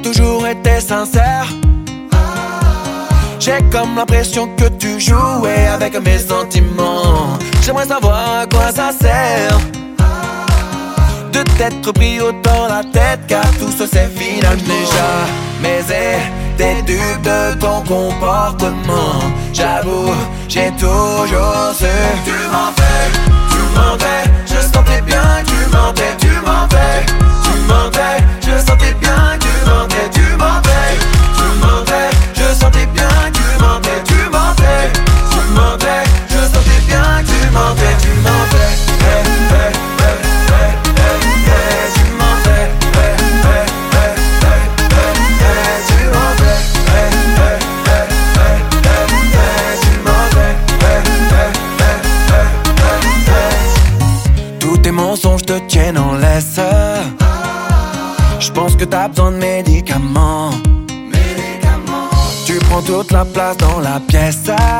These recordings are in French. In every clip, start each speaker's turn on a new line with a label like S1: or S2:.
S1: toujours été sincère. J'ai comme l'impression que tu jouais avec mes sentiments. J'aimerais savoir à quoi ça sert de t'être pris autant la tête, car tout ça c'est final déjà. Mais t'es dupe de ton comportement. J'avoue, j'ai toujours su. Tu mentais, je sentais bien que tu mentais. Tu mentais, je sentais bien que tu mentais. Tu mentais, je sentais bien que tu mentais. Tu mentais, je sentais bien que tu mentais. Tu mentais, tous tes mensonges te tiennent en laisse. J'pense que t'as besoin de médicaments. Tu prends toute la place dans la pièce.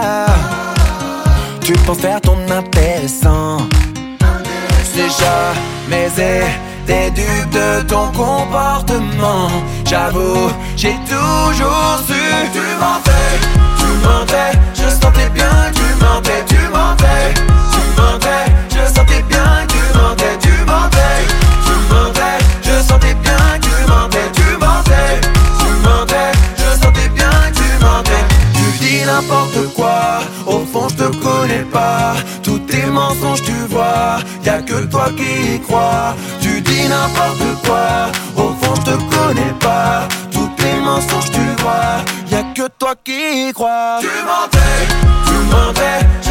S1: Tu penses faire ton intéressant. C'est jamais t'es dupe de ton comportement. J'avoue, j'ai toujours su. Tu mentais, je sentais bien que tu mentais. Tu mentais, je sentais bien que tu mentais. Tu mentais, je sentais bien que tu mentais. Tu mentais, je sentais bien que tu mentais. Tu dis n'importe quoi, au fond je te connais pas. Tous tes mensonges tu vois, y'a que toi qui y crois. Tu dis n'importe quoi, au fond je te connais pas. Tous tes mensonges tu vois, y'a que toi qui y crois. Tu mentais,